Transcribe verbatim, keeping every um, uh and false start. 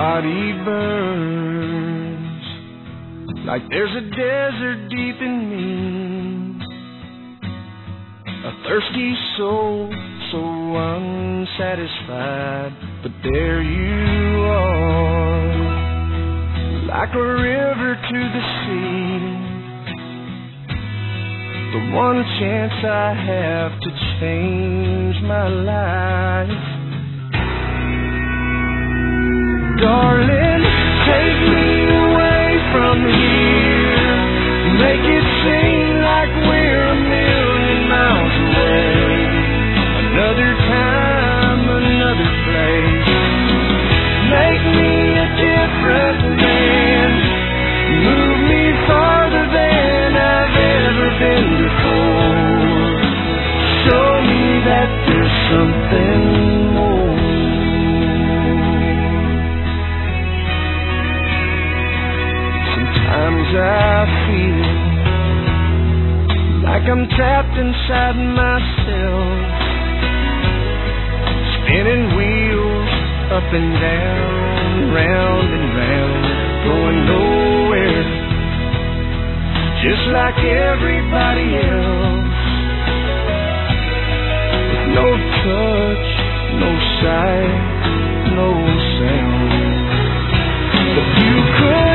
body burns like there's a desert deep in me, a thirsty soul so unsatisfied. But there you are, like a river to the sea, the one chance I have to change my life. Darling, take me away from here, make it seem like we're a million miles away. Another time, another place, make me a different man, move me farther than I've ever been before, show me that there's something more. Sometimes I feel like I'm trapped inside myself, spinning wheels up and down, round and round, going nowhere, just like everybody else, with no touch, no sight, no sound. But you could